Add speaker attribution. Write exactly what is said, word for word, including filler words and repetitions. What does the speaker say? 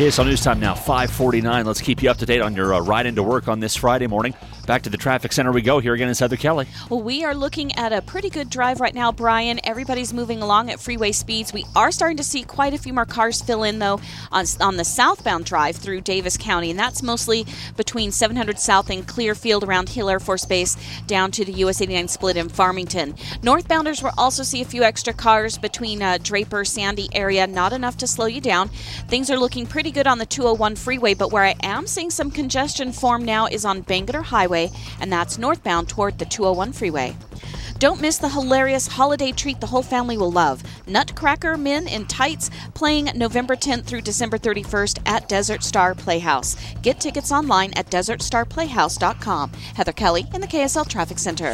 Speaker 1: K S L News Time now, five forty-nine. Let's keep you up to date on your uh, ride into work on this Friday morning. Back to the traffic center we go. Here again is Heather Kelly.
Speaker 2: Well, we are looking at a pretty good drive right now, Brian. Everybody's moving along at freeway speeds. We are starting to see quite a few more cars fill in, though, on, on the southbound drive through Davis County, and that's mostly between seven hundred South and Clearfield around Hill Air Force Base down to the U S eighty-nine split in Farmington. Northbounders will also see a few extra cars between uh, Draper, Sandy area, not enough to slow you down. Things are looking pretty good on the two oh one freeway, but where I am seeing some congestion form now is on Bangerter Highway, and that's northbound toward the two oh one freeway. Don't miss the hilarious holiday treat the whole family will love. Nutcracker Men in Tights, playing November tenth through December thirty-first at Desert Star Playhouse. Get tickets online at desert star playhouse dot com. Heather Kelly in the K S L Traffic Center.